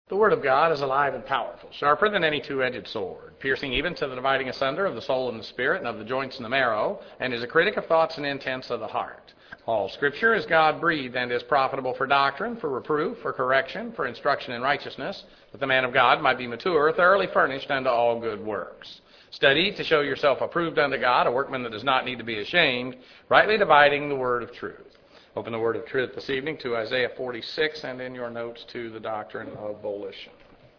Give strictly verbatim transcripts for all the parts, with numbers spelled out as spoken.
The Word of God is alive and powerful, sharper than any two-edged sword, piercing even to the dividing asunder of the soul and the spirit, and of the joints and the marrow, and is a critic of thoughts and intents of the heart. All Scripture is God-breathed and is profitable for doctrine, for reproof, for correction, for instruction in righteousness, that the man of God might be mature, thoroughly furnished unto all good works. Study to show yourself approved unto God, a workman that does not need to be ashamed, rightly dividing the word of truth. Open the word of truth this evening to Isaiah forty-six, and in your notes to the doctrine of volition.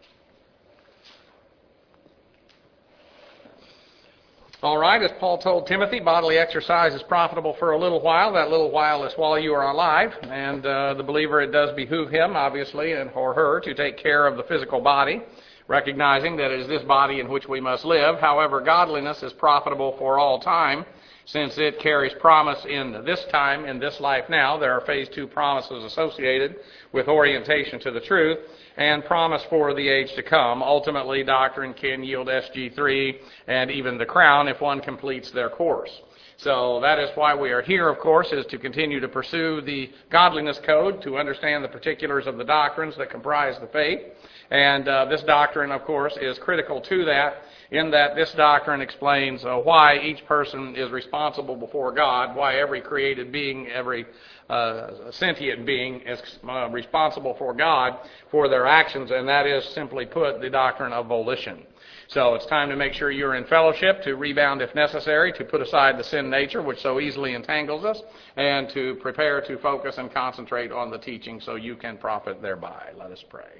All right, as Paul told Timothy, bodily exercise is profitable for a little while. That little while is while you are alive, and uh, the believer, it does behoove him, obviously, and or her, to take care of the physical body, recognizing that it is this body in which we must live. However, godliness is profitable for all time, since it carries promise in this time, in this life now. There are phase two promises associated with orientation to the truth, and promise for the age to come. Ultimately, doctrine can yield S G three and even the crown if one completes their course. So that is why we are here, of course, is to continue to pursue the godliness code, to understand the particulars of the doctrines that comprise the faith. And uh, this doctrine, of course, is critical to that, in that this doctrine explains uh, why each person is responsible before God, why every created being, every uh, sentient being is uh, responsible for God for their actions, and that is, simply put, the doctrine of volition. So it's time to make sure you're in fellowship, to rebound if necessary, to put aside the sin nature which so easily entangles us, and to prepare to focus and concentrate on the teaching so you can profit thereby. Let us pray.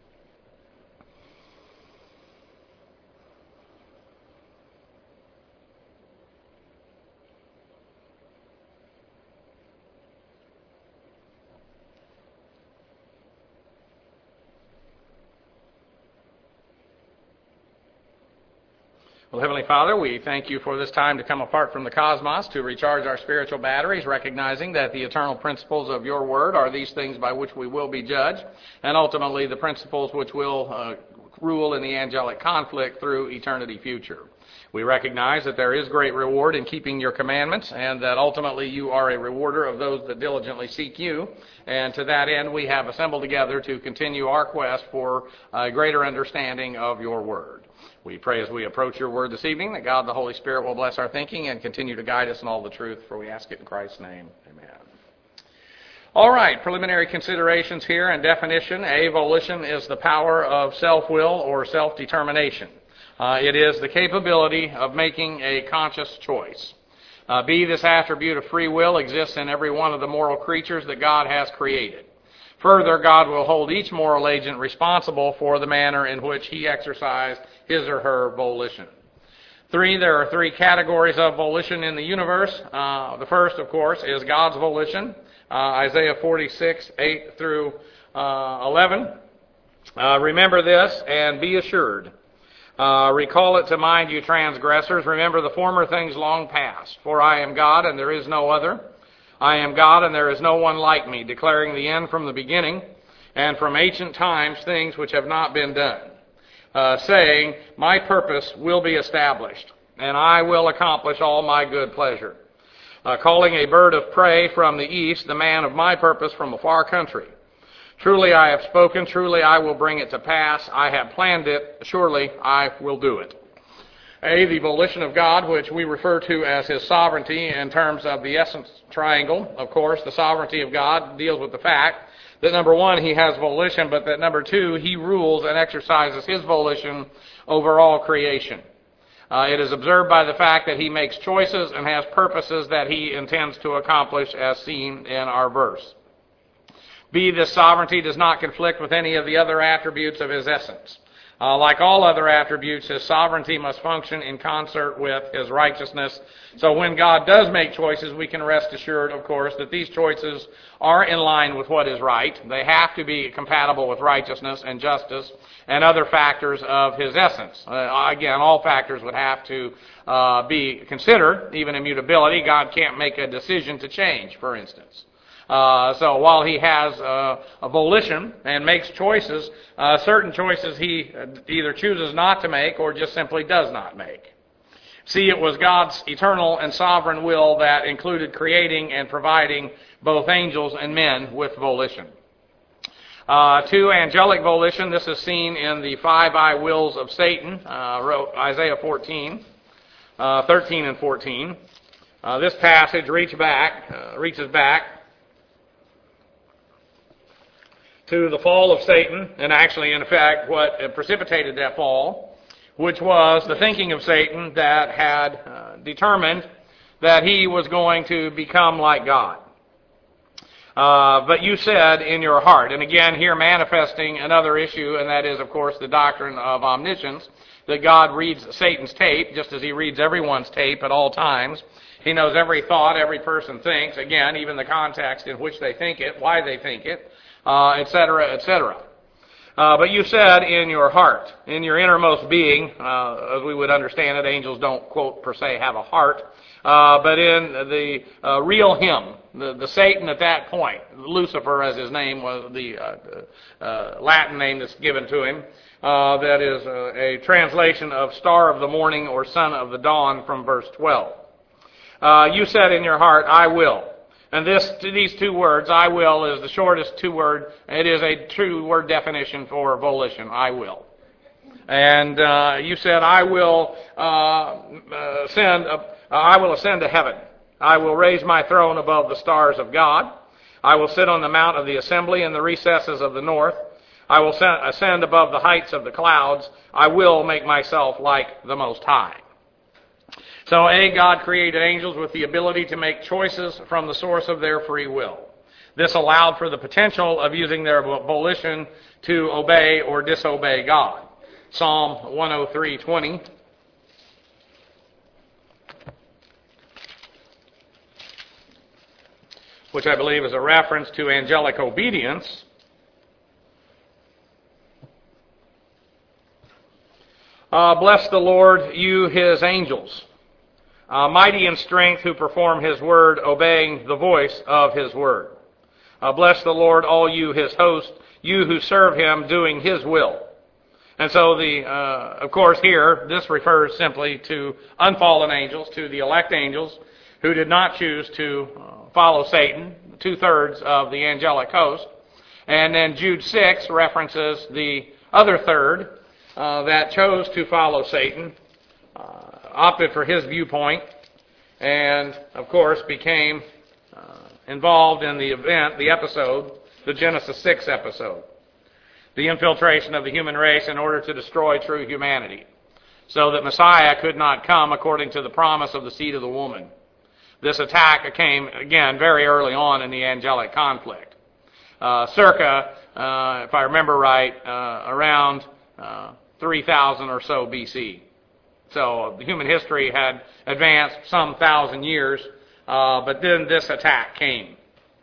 Well, Heavenly Father, we thank you for this time to come apart from the cosmos to recharge our spiritual batteries, recognizing that the eternal principles of your word are these things by which we will be judged, and ultimately the principles which will uh, rule in the angelic conflict through eternity future. We recognize that there is great reward in keeping your commandments, and that ultimately you are a rewarder of those that diligently seek you. And to that end, we have assembled together to continue our quest for a greater understanding of your word. We pray as we approach your word this evening that God the Holy Spirit will bless our thinking and continue to guide us in all the truth, for we ask it in Christ's name. Amen. All right, preliminary considerations here and definition. A, volition is the power of self-will or self-determination. Uh, it is the capability of making a conscious choice. Uh, B, this attribute of free will exists in every one of the moral creatures that God has created. Further, God will hold each moral agent responsible for the manner in which he exercised his or her volition. Three, there are three categories of volition in the universe. Uh, the first, of course, is God's volition. Uh, Isaiah forty-six, eight through uh, eleven. Uh, remember this and be assured. Uh, recall it to mind, you transgressors. Remember the former things long past. For I am God, and there is no other. I am God, and there is no one like me, declaring the end from the beginning, and from ancient times things which have not been done, uh, saying, my purpose will be established, and I will accomplish all my good pleasure. Uh, calling a bird of prey from the east, the man of my purpose from a far country. Truly I have spoken, truly I will bring it to pass. I have planned it, surely I will do it. A, the volition of God, which we refer to as his sovereignty in terms of the essence triangle. Of course, the sovereignty of God deals with the fact that, number one, he has volition, but that, number two, he rules and exercises his volition over all creation. Uh, it is observed by the fact that he makes choices and has purposes that he intends to accomplish, as seen in our verse. B, this sovereignty does not conflict with any of the other attributes of his essence. Uh, like all other attributes, his sovereignty must function in concert with his righteousness. So when God does make choices, we can rest assured, of course, that these choices are in line with what is right. They have to be compatible with righteousness and justice and other factors of his essence. Uh, again, all factors would have to uh, be considered, even immutability. God can't make a decision to change, for instance. Uh, so while he has uh, a volition and makes choices, uh, certain choices he either chooses not to make or just simply does not make. See, it was God's eternal and sovereign will that included creating and providing both angels and men with volition. Uh, two, angelic volition. This is seen in the five I wills of Satan, uh, wrote Isaiah fourteen, uh, thirteen and fourteen. Uh, this passage reach back, uh, reaches back to the fall of Satan, and actually, in effect, what precipitated that fall, which was the thinking of Satan that had uh, determined that he was going to become like God. Uh, but you said in your heart, and again here manifesting another issue, and that is, of course, the doctrine of omniscience, that God reads Satan's tape just as he reads everyone's tape at all times. He knows every thought every person thinks, again, even the context in which they think it, why they think it, uh, et cetera, et cetera. Uh, but you said in your heart, in your innermost being, uh, as we would understand it, angels don't, quote, per se, have a heart, uh, but in the uh, real him, the, the Satan at that point, Lucifer as his name was, the uh, uh, Latin name that's given to him, uh, that is uh, a translation of star of the morning or son of the dawn from verse twelve. Uh, you said in your heart, I will. And this, these two words, I will, is the shortest two-word. It is a two-word definition for volition, I will. And uh, you said, I will uh, uh, ascend, uh, I will ascend to heaven. I will raise my throne above the stars of God. I will sit on the mount of the assembly in the recesses of the north. I will ascend above the heights of the clouds. I will make myself like the Most High. So, A, God created angels with the ability to make choices from the source of their free will. This allowed for the potential of using their volition to obey or disobey God. Psalm one oh three twenty. Which I believe is a reference to angelic obedience. Uh, bless the Lord, you his angels. Uh, mighty in strength who perform his word, obeying the voice of his word. Uh, bless the Lord, all you his host, you who serve him, doing his will. And so, the uh, of course, here, this refers simply to unfallen angels, to the elect angels, who did not choose to uh, follow Satan, two-thirds of the angelic host. And then Jude six references the other third uh, that chose to follow Satan, uh, opted for his viewpoint, and, of course, became uh, involved in the event, the episode, the Genesis six episode, the infiltration of the human race in order to destroy true humanity, so that Messiah could not come according to the promise of the seed of the woman. This attack came, again, very early on in the angelic conflict. Uh, circa, uh, if I remember right, uh, around uh, three thousand or so B C. So human history had advanced some thousand years, uh, but then this attack came.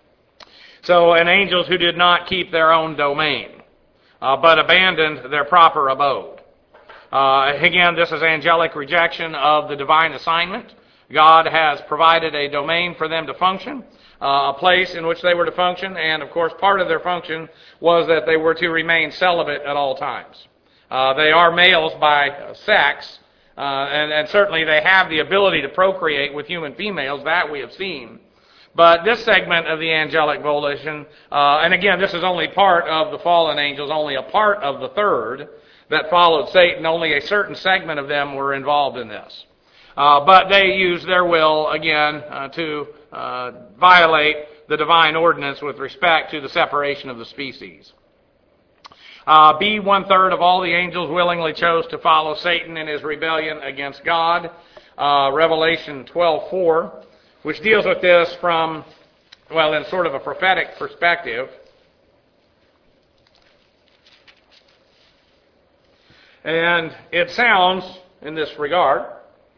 So, and angels who did not keep their own domain, uh, but abandoned their proper abode. Uh, again, this is angelic rejection of the divine assignment. God has provided a domain for them to function, uh, a place in which they were to function, and of course part of their function was that they were to remain celibate at all times. Uh, they are males by uh, sex, uh, and, and certainly they have the ability to procreate with human females, that we have seen. But this segment of the angelic volition, uh, and again, this is only part of the fallen angels, only a part of the third that followed Satan. Only a certain segment of them were involved in this. Uh, but they used their will, again, uh, to uh, violate the divine ordinance with respect to the separation of the species. Uh, B, one-third of all the angels willingly chose to follow Satan in his rebellion against God. Uh, Revelation twelve four, which deals with this from, well, in sort of a prophetic perspective. And it sounds, in this regard,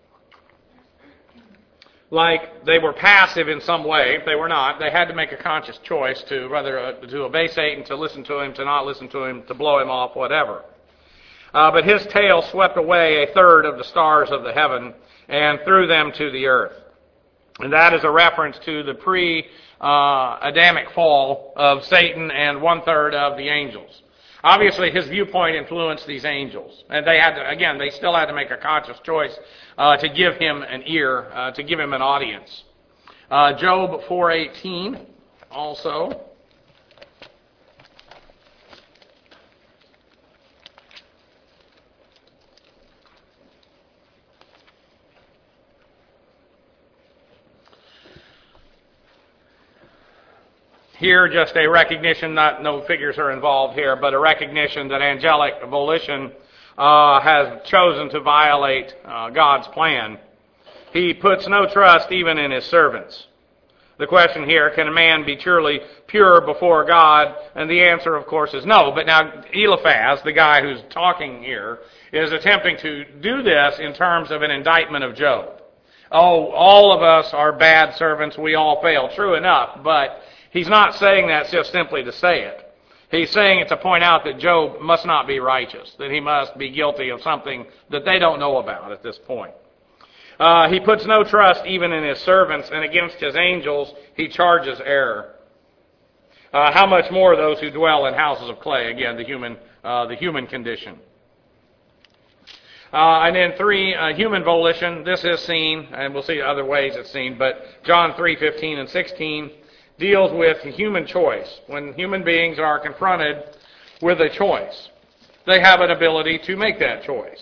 like they were passive in some way. They were not. They had to make a conscious choice to whether uh, to obey Satan, to listen to him, to not listen to him, to blow him off, whatever. Uh, but his tail swept away a third of the stars of the heaven and threw them to the earth. And that is a reference to the pre-Adamic uh, fall of Satan and one-third of the angels. Obviously, his viewpoint influenced these angels. And they had to, again, they still had to make a conscious choice uh, to give him an ear, uh, to give him an audience. Uh, Job four eighteen also. here just a recognition, not no figures are involved here, but a recognition that angelic volition uh, has chosen to violate uh, God's plan. He puts no trust even in his servants. The question here, can a man be truly pure before God? And the answer, of course, is no. But now Eliphaz, the guy who's talking here, is attempting to do this in terms of an indictment of Job. Oh, all of us are bad servants, we all fail. True enough, but he's not saying that just simply to say it. He's saying it to point out that Job must not be righteous, that he must be guilty of something that they don't know about at this point. Uh, he puts no trust even in his servants, and against his angels he charges error. Uh, how much more those who dwell in houses of clay? Again, the human, uh, the human condition. Uh, and then three, uh, human volition. This is seen, and we'll see other ways it's seen, but John three fifteen and sixteen deals with human choice. When human beings are confronted with a choice, they have an ability to make that choice.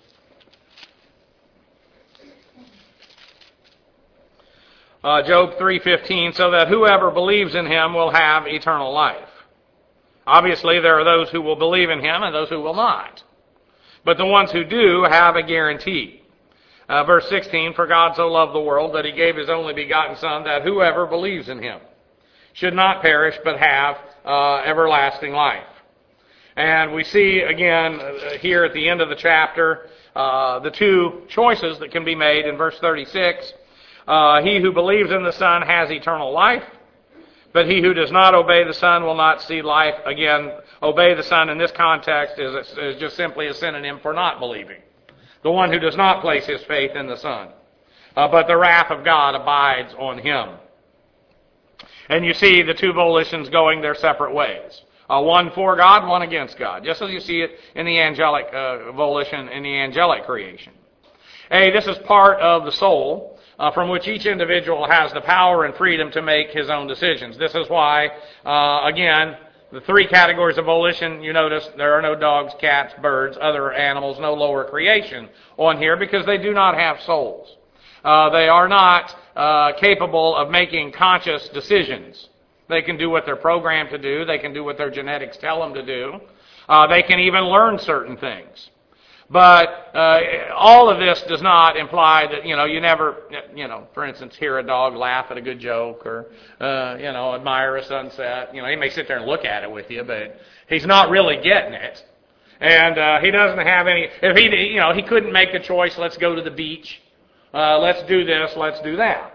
Uh, Job three fifteen, so that whoever believes in him will have eternal life. Obviously, there are those who will believe in him and those who will not. But the ones who do have a guarantee. Uh, verse sixteen, for God so loved the world that he gave his only begotten Son, that whoever believes in him should not perish but have uh, everlasting life. And we see again uh, here at the end of the chapter uh, the two choices that can be made in verse thirty-six. Uh, he who believes in the Son has eternal life, but he who does not obey the Son will not see life. Again, obey the Son in this context is, is just simply a synonym for not believing. The one who does not place his faith in the Son. Uh, but the wrath of God abides on him. And you see the two volitions going their separate ways. Uh, one for God, one against God. Just as you see it in the angelic uh, volition, in the angelic creation. A, this is part of the soul, Uh, from which each individual has the power and freedom to make his own decisions. This is why, uh, again, the three categories of volition, you notice there are no dogs, cats, birds, other animals, no lower creation on here because they do not have souls. Uh, they are not uh, capable of making conscious decisions. They can do what they're programmed to do. They can do what their genetics tell them to do. Uh, they can even learn certain things. But uh, all of this does not imply that, you know, you never, you know, for instance, hear a dog laugh at a good joke or, uh, you know, admire a sunset. You know, he may sit there and look at it with you, but he's not really getting it. And uh, he doesn't have any, if he, you know, he couldn't make the choice, let's go to the beach, uh, let's do this, let's do that.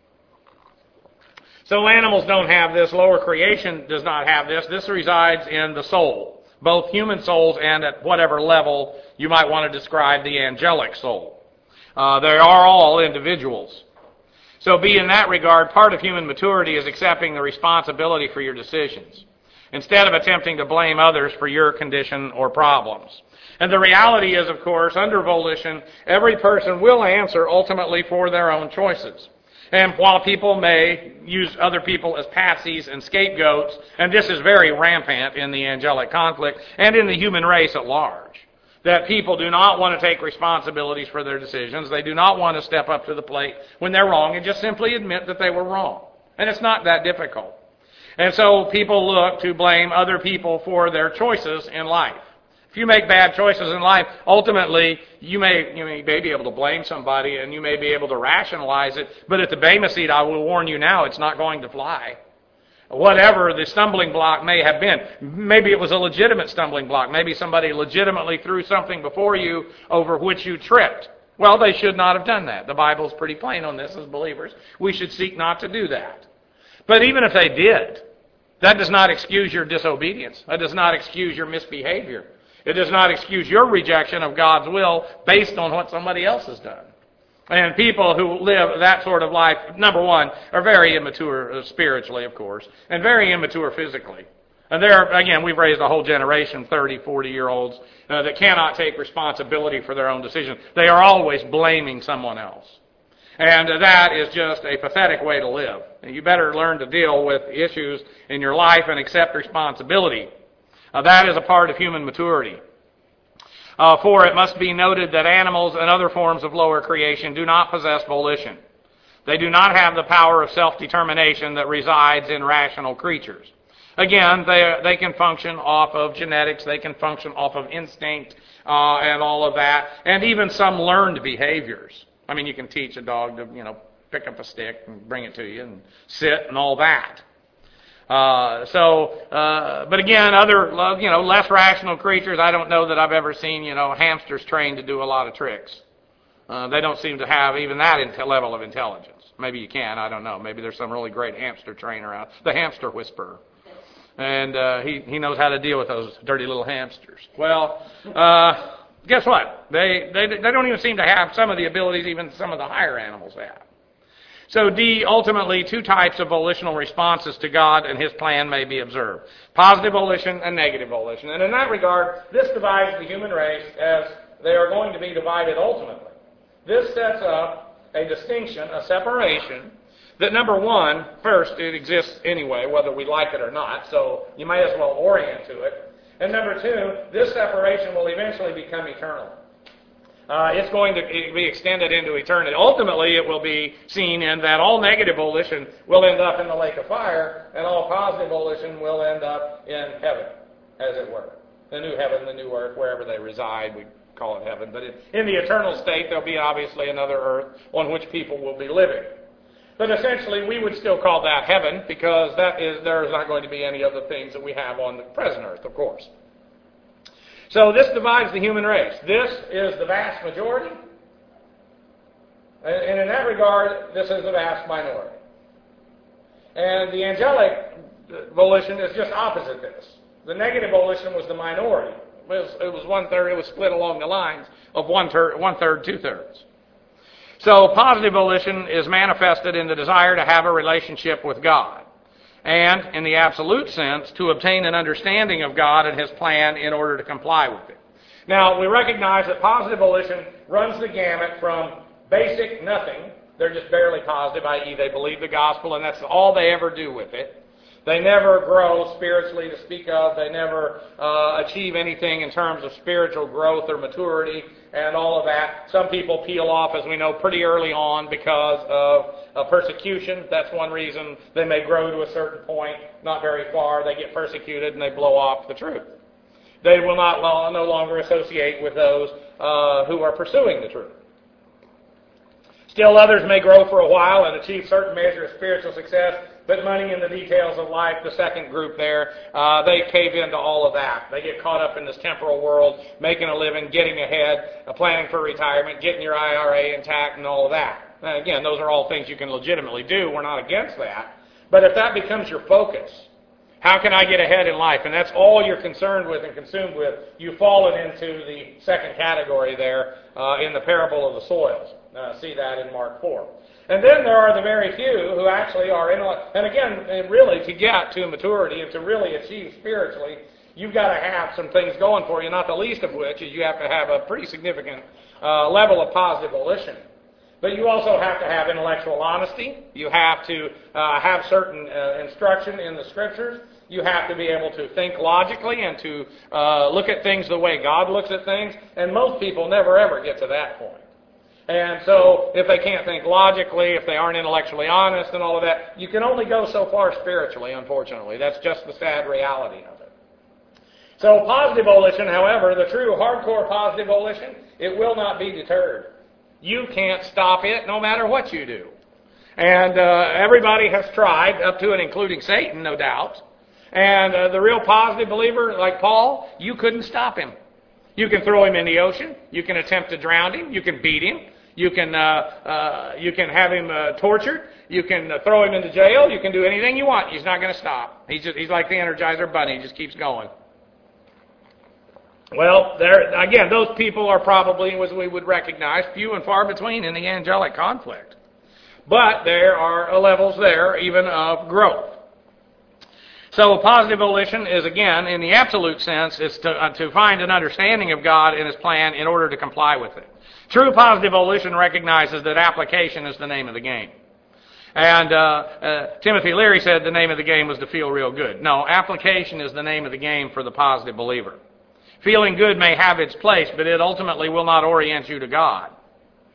So animals don't have this. Lower creation does not have this. This resides in the soul. Both human souls and at whatever level you might want to describe the angelic soul. Uh, they are all individuals. So be in that regard, part of human maturity is accepting the responsibility for your decisions, instead of attempting to blame others for your condition or problems. And the reality is, of course, under volition, every person will answer ultimately for their own choices. And while people may use other people as patsies and scapegoats, and this is very rampant in the angelic conflict and in the human race at large, that people do not want to take responsibilities for their decisions. They do not want to step up to the plate when they're wrong and just simply admit that they were wrong. And it's not that difficult. And so people look to blame other people for their choices in life. If you make bad choices in life, ultimately, you may, you may be able to blame somebody and you may be able to rationalize it, but at the Bema seat, I will warn you now, it's not going to fly. Whatever the stumbling block may have been, maybe it was a legitimate stumbling block. Maybe somebody legitimately threw something before you over which you tripped. Well, they should not have done that. The Bible's pretty plain on this as believers. We should seek not to do that. But even if they did, that does not excuse your disobedience. That does not excuse your misbehavior. It does not excuse your rejection of God's will based on what somebody else has done. And people who live that sort of life, number one, are very immature spiritually, of course, and very immature physically. And there, again, we've raised a whole generation, thirty, forty-year-olds, uh, that cannot take responsibility for their own decisions. They are always blaming someone else. And uh, that is just a pathetic way to live. And you better learn to deal with issues in your life and accept responsibility. Uh, that is a part of human maturity. Uh, for it must be noted that animals and other forms of lower creation do not possess volition. They do not have the power of self-determination that resides in rational creatures. Again, they, they can function off of genetics, they can function off of instinct uh, and all of that, and even some learned behaviors. I mean, you can teach a dog to, you know, pick up a stick and bring it to you and sit and all that. Uh, so, uh, but again, other, you know, less rational creatures, I don't know that I've ever seen, you know, hamsters trained to do a lot of tricks. Uh, they don't seem to have even that int- level of intelligence. Maybe you can, I don't know. Maybe there's some really great hamster trainer out, the hamster whisperer. And uh, he, he knows how to deal with those dirty little hamsters. Well, uh, guess what? They, they, they don't even seem to have some of the abilities even some of the higher animals have. So D, ultimately, two types of volitional responses to God and His plan may be observed. Positive volition and negative volition. And in that regard, this divides the human race as they are going to be divided ultimately. This sets up a distinction, a separation, that number one, first, it exists anyway, whether we like it or not, so you might as well orient to it. And number two, this separation will eventually become eternal. Uh, it's going to be extended into eternity. Ultimately, it will be seen in that all negative volition will end up in the lake of fire, and all positive volition will end up in heaven, as it were. The new heaven, the new earth, wherever they reside, we call it heaven. But in the eternal state, there'll be obviously another earth on which people will be living. But essentially, we would still call that heaven because that is there is not going to be any of the things that we have on the present earth, of course. So this divides the human race. This is the vast majority. And in that regard, this is the vast minority. And the angelic volition is just opposite this. The negative volition was the minority. It was, it was one-third. It was split along the lines of one-third, one-third, two-thirds. So positive volition is manifested in the desire to have a relationship with God, and in the absolute sense, to obtain an understanding of God and His plan in order to comply with it. Now, we recognize that positive volition runs the gamut from basic nothing. They're just barely positive, that is they believe the gospel, and that's all they ever do with it. They never grow spiritually to speak of. They never uh, achieve anything in terms of spiritual growth or maturity and all of that. Some people peel off, as we know, pretty early on because of uh, persecution. That's one reason they may grow to a certain point, not very far. They get persecuted and they blow off the truth. They will not no longer associate with those uh, who are pursuing the truth. Still others may grow for a while and achieve certain measure of spiritual success, but money and the details of life, the second group there, uh, they cave into all of that. They get caught up in this temporal world, making a living, getting ahead, uh, planning for retirement, getting your I R A intact and all of that. Now, again, those are all things you can legitimately do. We're not against that. But if that becomes your focus, how can I get ahead in life? And that's all you're concerned with and consumed with, you've fallen into the second category there uh, in the parable of the soils. Uh, see that in Mark four. And then there are the very few who actually are in, and again, really to get to maturity and to really achieve spiritually, you've got to have some things going for you, not the least of which is you have to have a pretty significant uh, level of positive volition. But you also have to have intellectual honesty. You have to uh, have certain uh, instruction in the Scriptures. You have to be able to think logically and to uh, look at things the way God looks at things. And most people never ever get to that point. And so if they can't think logically, if they aren't intellectually honest and all of that, you can only go so far spiritually, unfortunately. That's just the sad reality of it. So positive volition, however, the true hardcore positive volition, it will not be deterred. You can't stop it no matter what you do. And uh, everybody has tried, up to and including Satan, no doubt. And uh, the real positive believer, like Paul, you couldn't stop him. You can throw him in the ocean. You can attempt to drown him. You can beat him. You can uh, uh, you can have him uh, tortured. You can uh, throw him into jail. You can do anything you want. He's not going to stop. He's just, he's like the Energizer Bunny. He just keeps going. Well, there again, those people are probably, as we would recognize, few and far between in the angelic conflict. But there are levels there, even of growth. So positive volition is, again, in the absolute sense, is to, uh, to find an understanding of God and His plan in order to comply with it. True positive volition recognizes that application is the name of the game. And uh, uh, Timothy Leary said the name of the game was to feel real good. No, application is the name of the game for the positive believer. Feeling good may have its place, but it ultimately will not orient you to God.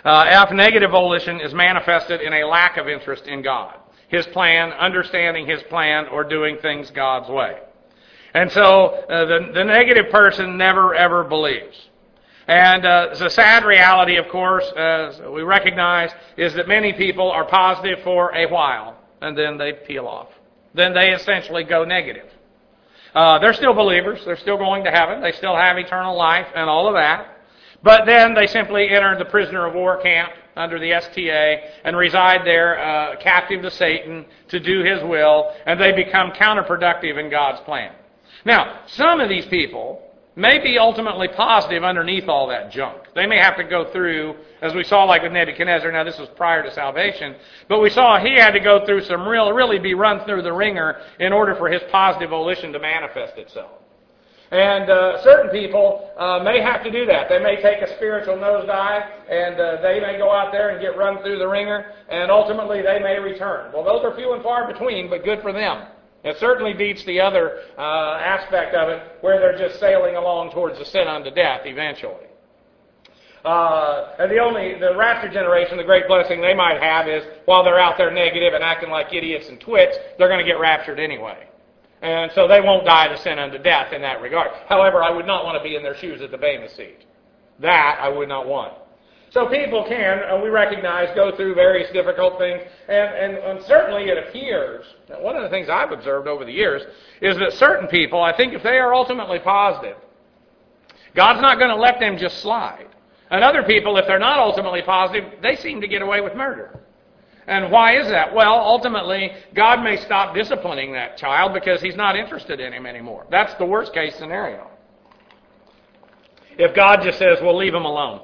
Uh, F, negative volition is manifested in a lack of interest in God, His plan, understanding His plan, or doing things God's way. And so uh, the, the negative person never, ever believes. And uh, the sad reality, of course, as we recognize, is that many people are positive for a while, and then they peel off. Then they essentially go negative. Uh, they're still believers. They're still going to heaven. They still have eternal life and all of that. But then they simply enter the prisoner of war camp under the S T A and reside there uh, captive to Satan to do his will, and they become counterproductive in God's plan. Now, some of these people may be ultimately positive underneath all that junk. They may have to go through, as we saw like with Nebuchadnezzar, now this was prior to salvation, but we saw he had to go through some real, really be run through the ringer in order for his positive volition to manifest itself. And uh, certain people uh, may have to do that. They may take a spiritual nosedive, and uh, they may go out there and get run through the ringer, and ultimately they may return. Well, those are few and far between, but good for them. It certainly beats the other uh, aspect of it, where they're just sailing along towards the sin unto death eventually. Uh, and the only, the rapture generation, the great blessing they might have is, while they're out there negative and acting like idiots and twits, they're going to get raptured anyway. And so they won't die to sin unto death in that regard. However, I would not want to be in their shoes at the Bema seat. That I would not want. So people can, uh, we recognize, go through various difficult things, and, and, and certainly it appears, that one of the things I've observed over the years, is that certain people, I think if they are ultimately positive, God's not going to let them just slide. And other people, if they're not ultimately positive, they seem to get away with murder. And why is that? Well, ultimately, God may stop disciplining that child because He's not interested in him anymore. That's the worst case scenario. If God just says, well, leave him alone.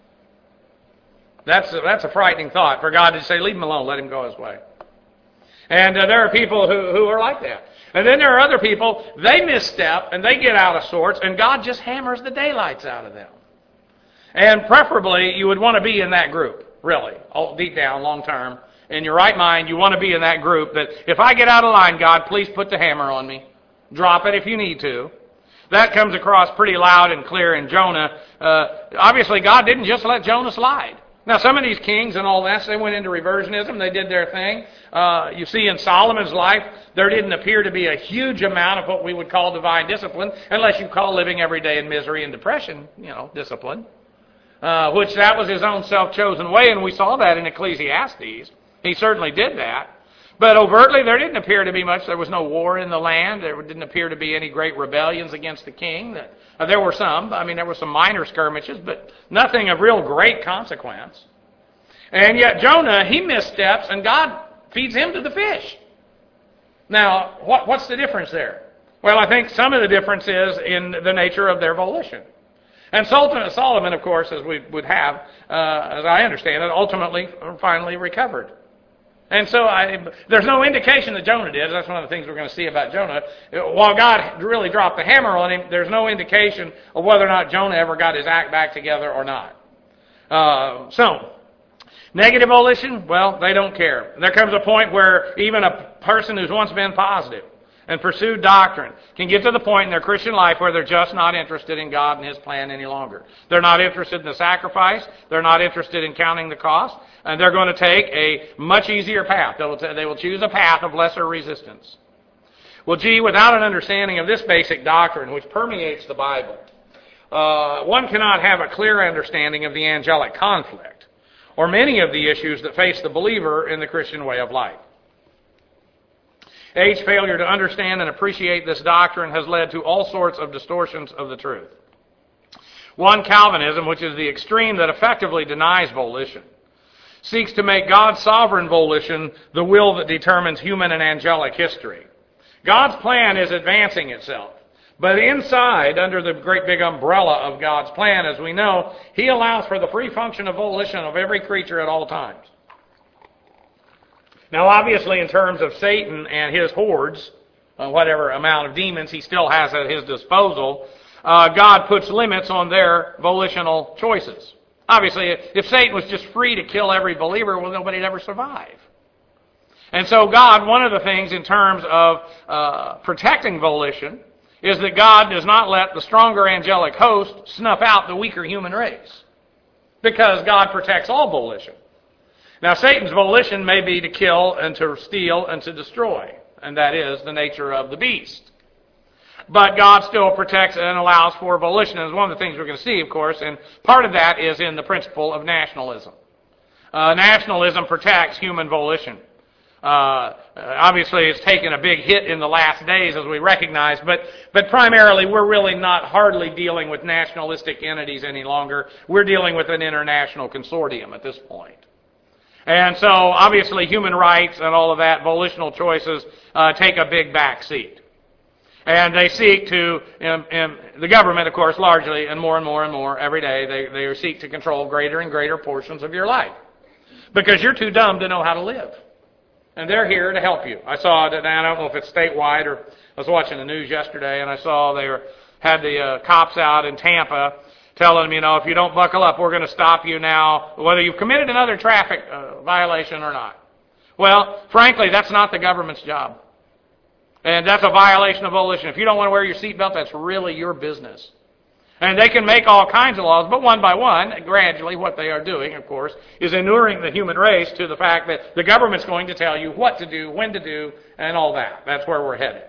That's a, that's a frightening thought, for God to say, leave him alone, let him go his way. And uh, there are people who, who are like that. And then there are other people, they misstep and they get out of sorts, and God just hammers the daylights out of them. And preferably, you would want to be in that group, really, all deep down, long term. In your right mind, you want to be in that group that, if I get out of line, God, please put the hammer on me. Drop it if you need to. That comes across pretty loud and clear in Jonah. Uh, obviously, God didn't just let Jonah slide. Now, some of these kings and all that, they went into reversionism. They did their thing. Uh, you see in Solomon's life, there didn't appear to be a huge amount of what we would call divine discipline, unless you call living every day in misery and depression, you know, discipline. Uh, which that was his own self-chosen way, and we saw that in Ecclesiastes. He certainly did that. But overtly, there didn't appear to be much. There was no war in the land. There didn't appear to be any great rebellions against the king. That, uh, there were some. I mean, there were some minor skirmishes, but nothing of real great consequence. And yet Jonah, he missteps, and God feeds him to the fish. Now, what, what's the difference there? Well, I think some of the difference is in the nature of their volition. And Solomon, of course, as we would have, uh, as I understand it, ultimately, finally recovered. And so I, there's no indication that Jonah did. That's one of the things we're going to see about Jonah. While God really dropped the hammer on him, there's no indication of whether or not Jonah ever got his act back together or not. Uh, so, negative volition, well, they don't care. There comes a point where even a person who's once been positive and pursued doctrine can get to the point in their Christian life where they're just not interested in God and His plan any longer. They're not interested in the sacrifice. They're not interested in counting the cost. And they're going to take a much easier path. They will, t- they will choose a path of lesser resistance. Well, gee, without an understanding of this basic doctrine, which permeates the Bible, uh, one cannot have a clear understanding of the angelic conflict or many of the issues that face the believer in the Christian way of life. H, failure to understand and appreciate this doctrine has led to all sorts of distortions of the truth. One, Calvinism, which is the extreme that effectively denies volition, seeks to make God's sovereign volition the will that determines human and angelic history. God's plan is advancing itself. But inside, under the great big umbrella of God's plan, as we know, He allows for the free function of volition of every creature at all times. Now, obviously, in terms of Satan and his hordes, uh, whatever amount of demons he still has at his disposal, uh, God puts limits on their volitional choices. Obviously, if Satan was just free to kill every believer, well, nobody'd ever survive. And so God, one of the things in terms of uh, protecting volition, is that God does not let the stronger angelic host snuff out the weaker human race. because God protects all volition. Now, Satan's volition may be to kill and to steal and to destroy, and that is the nature of the beast. But God still protects and allows for volition, and it's one of the things we're going to see, of course, and part of that is in the principle of nationalism. Uh, nationalism protects human volition. Uh, obviously, it's taken a big hit in the last days, as we recognize, but, but primarily we're really not hardly dealing with nationalistic entities any longer. We're dealing with an international consortium at this point. And so, obviously, human rights and all of that, volitional choices, uh, take a big back seat. And they seek to, um, um, the government, of course, largely, and more and more and more every day, they, they seek to control greater and greater portions of your life. Because you're too dumb to know how to live. And they're here to help you. I saw, and I don't know if it's statewide, or I was watching the news yesterday, and I saw they were, had the uh, cops out in Tampa telling them, you know, if you don't buckle up, we're going to stop you now, whether you've committed another traffic uh, violation or not. Well, frankly, that's not the government's job. And that's a violation of volition. If you don't want to wear your seatbelt, that's really your business. And they can make all kinds of laws, but one by one, gradually, what they are doing, of course, is inuring the human race to the fact that the government's going to tell you what to do, when to do, and all that. That's where we're headed.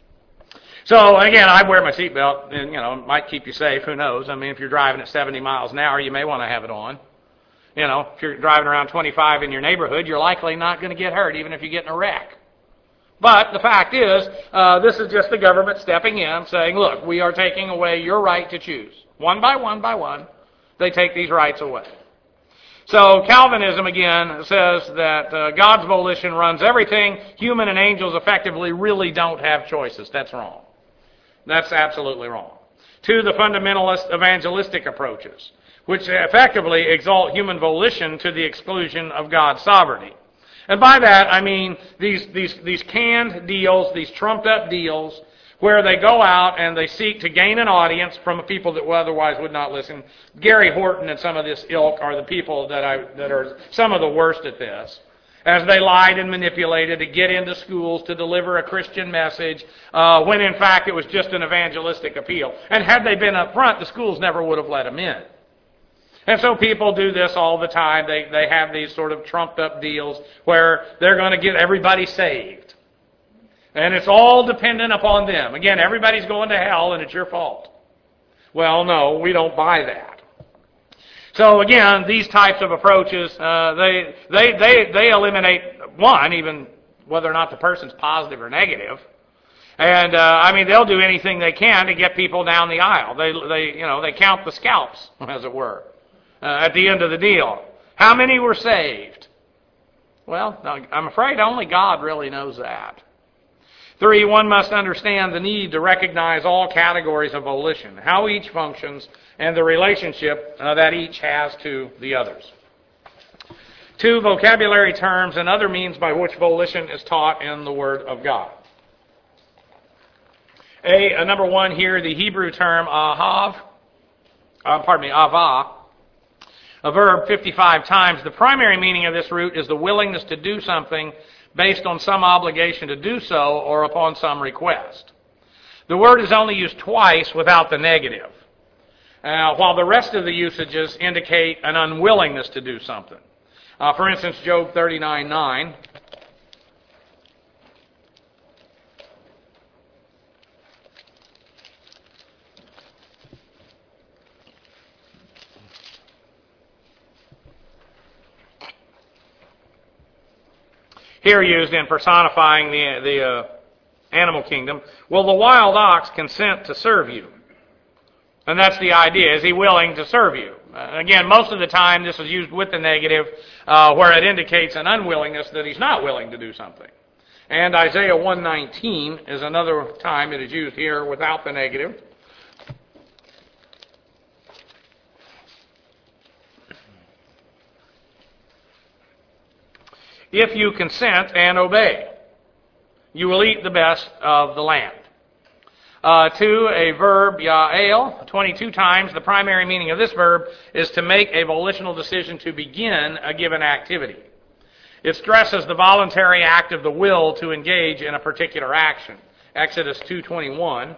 So, again, I wear my seatbelt, and, you know, it might keep you safe. Who knows? I mean, if you're driving at seventy miles an hour, you may want to have it on. You know, if you're driving around twenty-five in your neighborhood, you're likely not going to get hurt, even if you get in a wreck. But the fact is, uh, this is just the government stepping in, saying, look, we are taking away your right to choose. One by one by one, they take these rights away. So Calvinism, again, says that uh, God's volition runs everything. Human and angels effectively really don't have choices. That's wrong. That's absolutely wrong. Two, the fundamentalist evangelistic approaches, which effectively exalt human volition to the exclusion of God's sovereignty. And by that, I mean these, these, these canned deals, these trumped-up deals, where they go out and they seek to gain an audience from people that otherwise would not listen. Gary Horton and some of this ilk are the people that, I, that are some of the worst at this, as they lied and manipulated to get into schools to deliver a Christian message, uh, when in fact it was just an evangelistic appeal. And had they been up front, the schools never would have let them in. And so people do this all the time. They they have these sort of trumped-up deals where they're going to get everybody saved. And it's all dependent upon them. Again, everybody's going to hell and it's your fault. Well, no, we don't buy that. So again, these types of approaches, uh, they, they, they, they eliminate, one, even whether or not the person's positive or negative. And, uh, I mean, they'll do anything they can to get people down the aisle. They, they you know, they count the scalps, as it were. Uh, at the end of the deal. How many were saved? Well, I'm afraid only God really knows that. Three, one must understand the need to recognize all categories of volition, how each functions, and the relationship uh, that each has to the others. Two, vocabulary terms and other means by which volition is taught in the Word of God. A, uh, number one here, the Hebrew term ahav, uh, pardon me, avah, a verb fifty-five times. The primary meaning of this root is the willingness to do something based on some obligation to do so or upon some request. The word is only used twice without the negative, uh, while the rest of the usages indicate an unwillingness to do something. Uh, for instance, Job thirty-nine nine. Here used in personifying the, the uh, animal kingdom. Will the wild ox consent to serve you? And that's the idea. Is he willing to serve you? Uh, again, most of the time this is used with the negative, uh, where it indicates an unwillingness that he's not willing to do something. And Isaiah one nineteen is another time it is used here without the negative. If you consent and obey, you will eat the best of the land. Uh, two, a verb, ya'el, twenty-two times. The primary meaning of this verb is to make a volitional decision to begin a given activity. It stresses the voluntary act of the will to engage in a particular action. Exodus two twenty-one.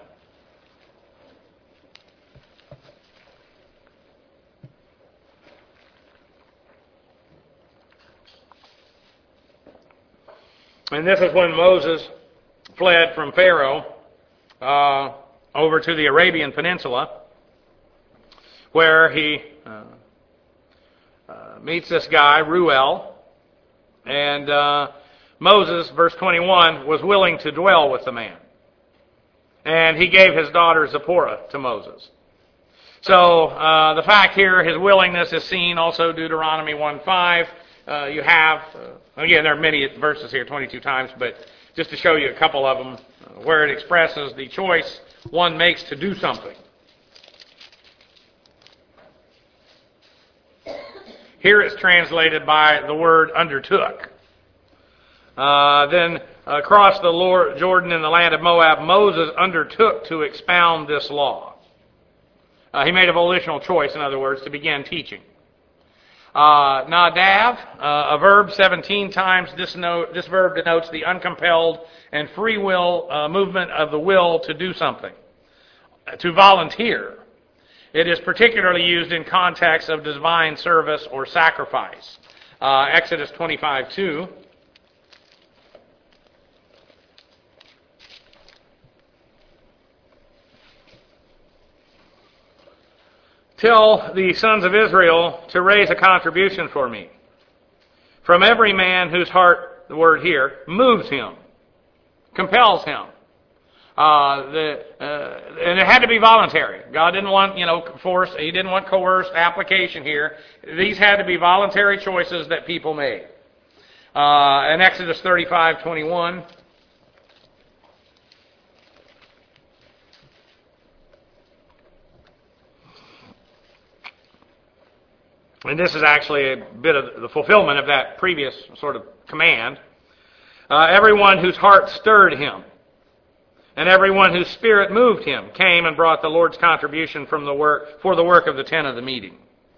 And this is when Moses fled from Pharaoh uh, over to the Arabian Peninsula, where he uh, uh, meets this guy, Ruel, and uh, Moses, verse twenty-one, was willing to dwell with the man. And he gave his daughter Zipporah to Moses. So uh, the fact here, his willingness is seen also Deuteronomy one five. Uh, you have, uh, again, there are many verses here, twenty-two times, but just to show you a couple of them, uh, where it expresses the choice one makes to do something. Here it's translated by the word undertook. Uh, then across the Lord, Jordan in the land of Moab, Moses undertook to expound this law. Uh, he made a volitional choice, in other words, to begin teaching. Uh, Nadav, uh, a verb seventeen times. This, note, this verb denotes the uncompelled and free will uh, movement of the will to do something, to volunteer. It is particularly used in context of divine service or sacrifice. Uh, Exodus twenty-five two. Tell the sons of Israel to raise a contribution for me. From every man whose heart, the word here, moves him, compels him. Uh, the, uh, and it had to be voluntary. God didn't want, you know, force. He didn't want coerced application here. These had to be voluntary choices that people made. Uh, in Exodus thirty-five twenty-one. And this is actually a bit of the fulfillment of that previous sort of command. Uh, everyone whose heart stirred him, and everyone whose spirit moved him, came and brought the Lord's contribution from the work for the work of the tent of the meeting.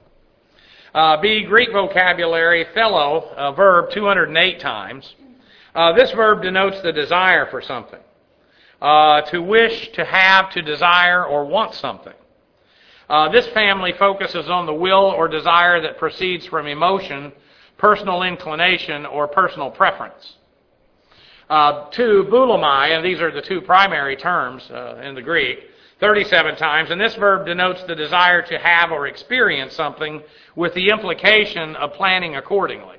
Uh, B, Greek vocabulary, thelo, a verb two hundred eight times. Uh, this verb denotes the desire for something. Uh, to wish, to have, to desire, or want something. Uh, this family focuses on the will or desire that proceeds from emotion, personal inclination, or personal preference. Uh, two, boulomai, and these are the two primary terms uh, in the Greek, thirty-seven times, and this verb denotes the desire to have or experience something with the implication of planning accordingly.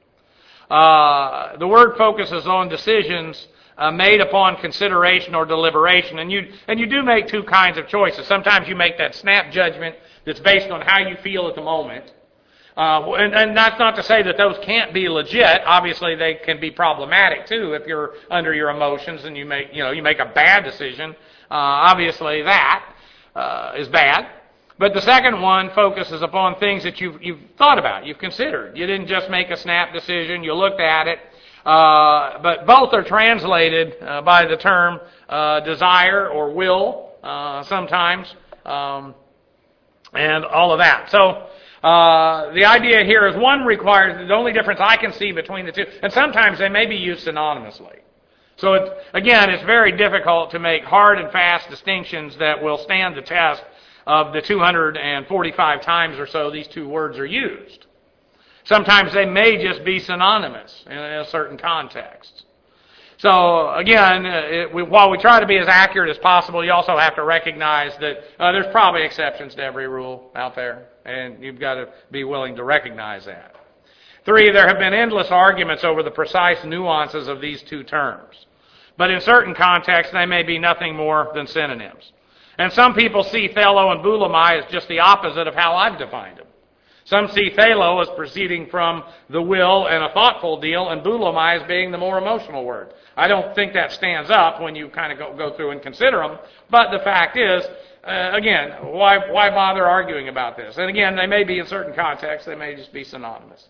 Uh, the word focuses on decisions Uh, made upon consideration or deliberation. And you and you do make two kinds of choices. Sometimes you make that snap judgment that's based on how you feel at the moment. Uh, and, and that's not to say that those can't be legit. Obviously, they can be problematic too if you're under your emotions and you make you know you make a bad decision. Uh, obviously, that uh, is bad. But the second one focuses upon things that you've you've thought about, you've considered. You didn't just make a snap decision. You looked at it. Uh, but both are translated uh, by the term uh, desire or will uh, sometimes, um, and all of that. So uh, the idea here is one requires, the only difference I can see between the two, and sometimes they may be used synonymously. So it's, again, it's very difficult to make hard and fast distinctions that will stand the test of the two hundred forty-five times or so these two words are used. Sometimes they may just be synonymous in a certain context. So, again, it, we, while we try to be as accurate as possible, you also have to recognize that uh, there's probably exceptions to every rule out there, and you've got to be willing to recognize that. Three, there have been endless arguments over the precise nuances of these two terms. But in certain contexts, they may be nothing more than synonyms. And some people see thelo and boulomai as just the opposite of how I've defined them. Some see thelo as proceeding from the will and a thoughtful deal, and boulomai as being the more emotional word. I don't think that stands up when you kind of go, go through and consider them, but the fact is, uh, again, why, why bother arguing about this? And again, they may be in certain contexts, they may just be synonymous.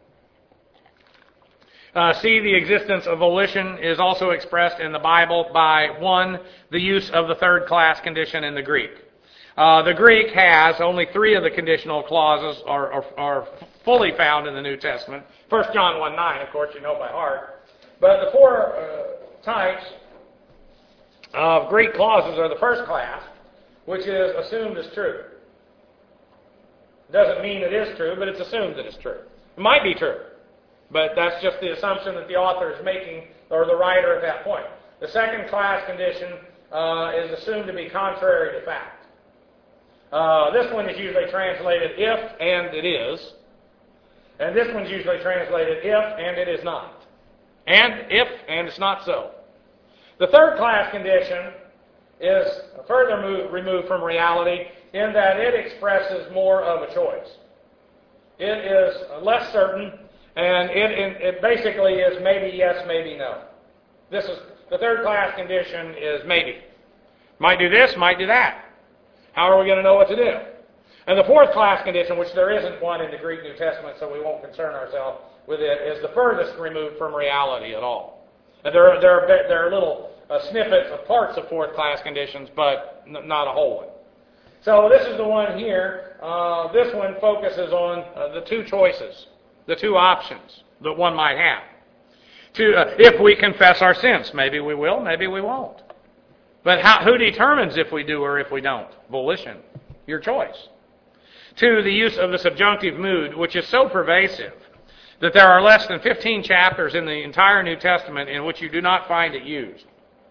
Uh, C, the existence of volition is also expressed in the Bible by, one, the use of the third class condition in the Greek. Uh, the Greek has only three of the conditional clauses are, are, are fully found in the New Testament. First John one nine, of course, you know by heart. But the four uh, types of Greek clauses are the first class, which is assumed as true. Doesn't mean it is true, but it's assumed that it's true. It might be true. But that's just the assumption that the author is making, or the writer at that point. The second class condition uh, is assumed to be contrary to fact. Uh, this one is usually translated if and it is. And this one's usually translated if and it is not. And if and it's not so. The third class condition is further move, removed from reality in that it expresses more of a choice. It is less certain, and it, it, it basically is maybe yes, maybe no. This is the third class condition is maybe. Might do this, might do that. How are we going to know what to do? And the fourth class condition, which there isn't one in the Greek New Testament, so we won't concern ourselves with it, is the furthest removed from reality at all. And there are, there are, there are little uh, snippets of parts of fourth class conditions, but n- not a whole one. So this is the one here. Uh, this one focuses on uh, the two choices, the two options that one might have. To, uh, if we confess our sins, maybe we will, maybe we won't. But how, who determines if we do or if we don't? Volition, your choice. To the use of the subjunctive mood, which is so pervasive that there are less than fifteen chapters in the entire New Testament in which you do not find it used.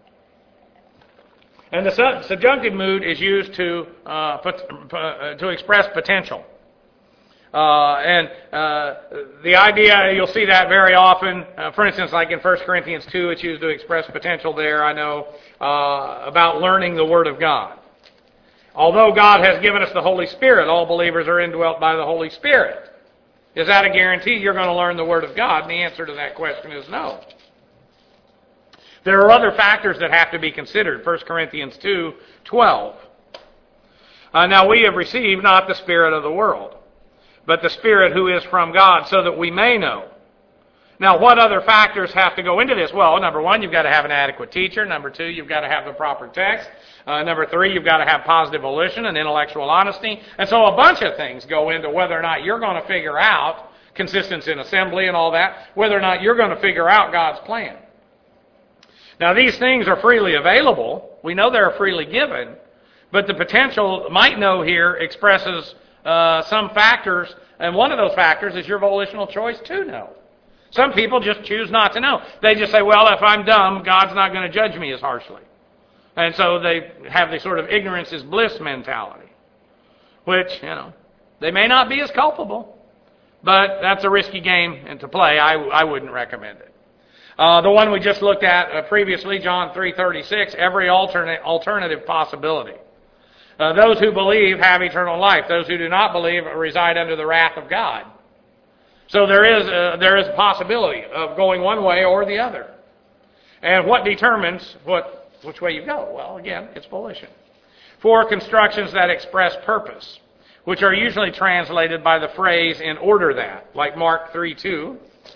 And the sub- subjunctive mood is used to uh, put, uh, to express potential. Uh, and uh, the idea, you'll see that very often. Uh, for instance, like in First Corinthians two, it's used to express potential there, I know, uh, about learning the Word of God. Although God has given us the Holy Spirit, all believers are indwelt by the Holy Spirit. Is that a guarantee you're going to learn the Word of God? And the answer to that question is no. There are other factors that have to be considered. First Corinthians two twelve. Uh, now we have received not the spirit of the world, but the Spirit who is from God, so that we may know. Now, what other factors have to go into this? Well, number one, you've got to have an adequate teacher. Number two, you've got to have the proper text. Uh, number three, you've got to have positive volition and intellectual honesty. And so a bunch of things go into whether or not you're going to figure out consistency in assembly and all that, whether or not you're going to figure out God's plan. Now, these things are freely available. We know they're freely given. But the potential might know here expresses uh, some factors, and one of those factors is your volitional choice to know. Some people just choose not to know. They just say, well, if I'm dumb, God's not going to judge me as harshly. And so they have the sort of ignorance is bliss mentality, which, you know, they may not be as culpable, but that's a risky game and to play. I, I wouldn't recommend it. Uh, the one we just looked at uh, previously, John three thirty-six, every alternate, alternative possibility. Uh, those who believe have eternal life. Those who do not believe reside under the wrath of God. So there is a, there is a possibility of going one way or the other. And what determines what which way you go? Well, again, it's volition. Four constructions that express purpose, which are usually translated by the phrase in order that, like Mark three two.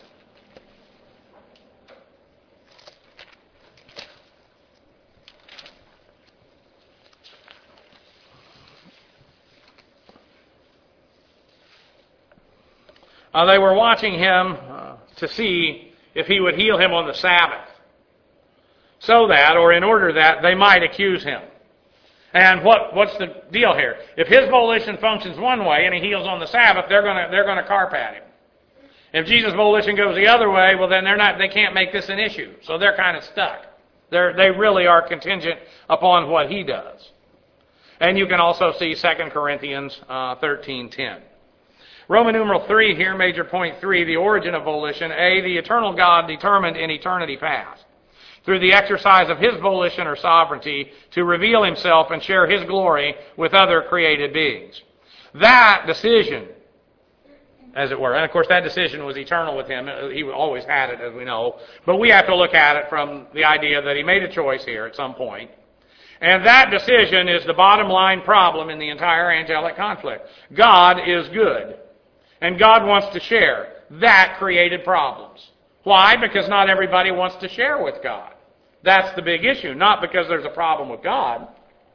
Uh, they were watching him uh, to see if he would heal him on the Sabbath, so that, or in order that, they might accuse him. And what, what's the deal here? If his volition functions one way and he heals on the Sabbath, they're going to they're going to carp at him. If Jesus' volition goes the other way, well, then they're not they can't make this an issue, so they're kind of stuck. They they really are contingent upon what he does. And you can also see Second Corinthians uh, thirteen ten. Roman numeral three here, major point three, the origin of volition. A, the eternal God determined in eternity past, through the exercise of his volition or sovereignty, to reveal himself and share his glory with other created beings. That decision, as it were, and of course that decision was eternal with him. He always had it, as we know. But we have to look at it from the idea that he made a choice here at some point. And that decision is the bottom line problem in the entire angelic conflict. God is good. And God wants to share. That created problems. Why? Because not everybody wants to share with God. That's the big issue. Not because there's a problem with God,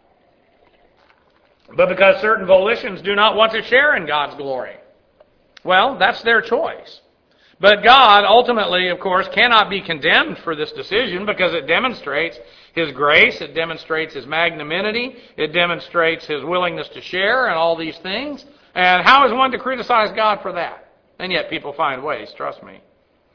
but because certain volitions do not want to share in God's glory. Well, that's their choice. But God, ultimately, of course, cannot be condemned for this decision because it demonstrates his grace, it demonstrates his magnanimity, it demonstrates his willingness to share and all these things. And how is one to criticize God for that? And yet people find ways, trust me.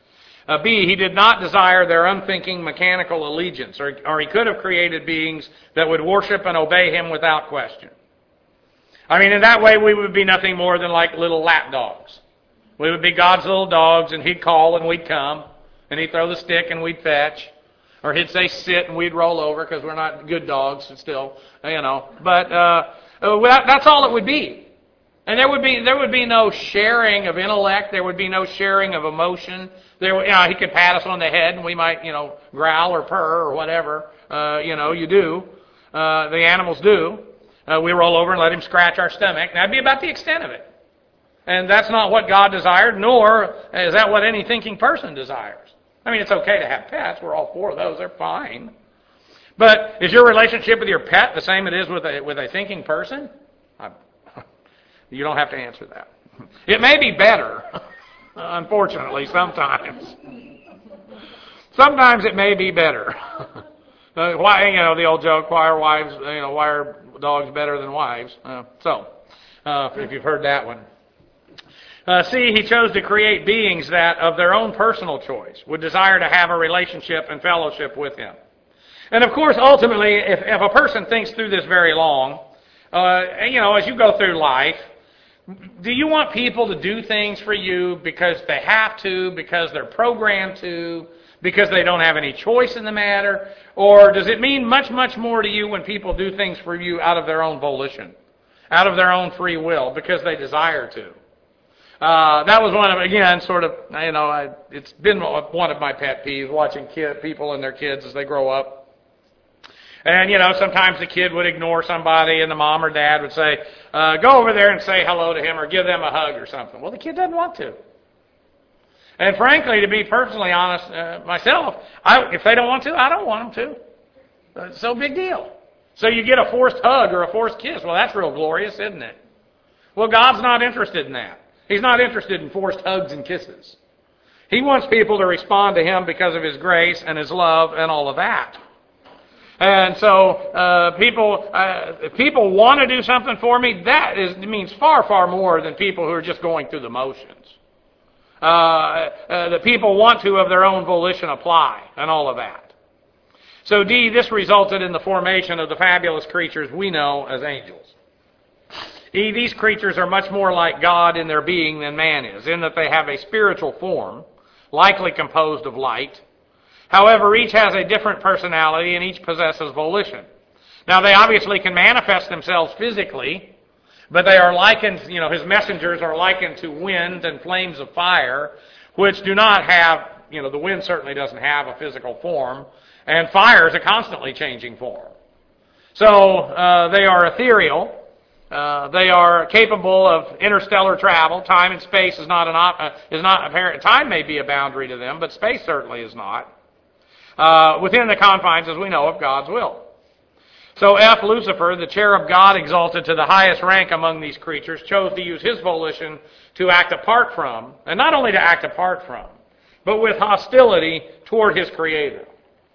Uh, B, he did not desire their unthinking mechanical allegiance, or, or he could have created beings that would worship and obey him without question. I mean, in that way, we would be nothing more than like little lap dogs. We would be God's little dogs, and he'd call and we'd come, and he'd throw the stick and we'd fetch. Or he'd say sit and we'd roll over because we're not good dogs still, you know. But uh, that's all it would be. And there would be there would be no sharing of intellect. There would be no sharing of emotion. There, you know, he could pat us on the head and we might, you know, growl or purr or whatever. Uh, you know, you do. Uh, the animals do. Uh, we roll over and let him scratch our stomach. That'd be about the extent of it. And that's not what God desired, nor is that what any thinking person desires. I mean, it's okay to have pets. We're all for those. They're fine. But is your relationship with your pet the same it is with a, with a thinking person? I, you don't have to answer that. It may be better, unfortunately, sometimes. Sometimes it may be better. Uh, why, you know, the old joke, why are wives, you know, why are dogs better than wives? Uh, so, uh, if you've heard that one. Uh, C, he chose to create beings that, of their own personal choice, would desire to have a relationship and fellowship with him. And of course, ultimately, if, if a person thinks through this very long, uh, you know, as you go through life, do you want people to do things for you because they have to, because they're programmed to, because they don't have any choice in the matter? Or does it mean much, much more to you when people do things for you out of their own volition, out of their own free will, because they desire to? Uh, that was one of, again, sort of, you know, I, it's been one of my pet peeves, watching kid, people and their kids as they grow up. And, you know, sometimes the kid would ignore somebody and the mom or dad would say, uh, go over there and say hello to him or give them a hug or something. Well, the kid doesn't want to. And frankly, to be personally honest uh, myself, I, if they don't want to, I don't want them to. Uh, it's no big deal. So you get a forced hug or a forced kiss. Well, that's real glorious, isn't it? Well, God's not interested in that. He's not interested in forced hugs and kisses. He wants people to respond to him because of his grace and his love and all of that. And so uh, people uh, if people want to do something for me, that is, means far, far more than people who are just going through the motions. Uh, uh, the people want to, of their own volition, apply and all of that. So D, this resulted in the formation of the fabulous creatures we know as angels. E, these creatures are much more like God in their being than man is, in that they have a spiritual form, likely composed of light. However, each has a different personality and each possesses volition. Now, they obviously can manifest themselves physically, but they are likened, you know, his messengers are likened to wind and flames of fire, which do not have, you know, the wind certainly doesn't have a physical form, and fire is a constantly changing form. So, uh, they are ethereal. Uh, they are capable of interstellar travel. Time and space is not an op- uh, is not apparent. Time may be a boundary to them, but space certainly is not. Uh, within the confines, as we know, of God's will. So F, Lucifer, the cherub God exalted to the highest rank among these creatures, chose to use his volition to act apart from, and not only to act apart from, but with hostility toward his Creator.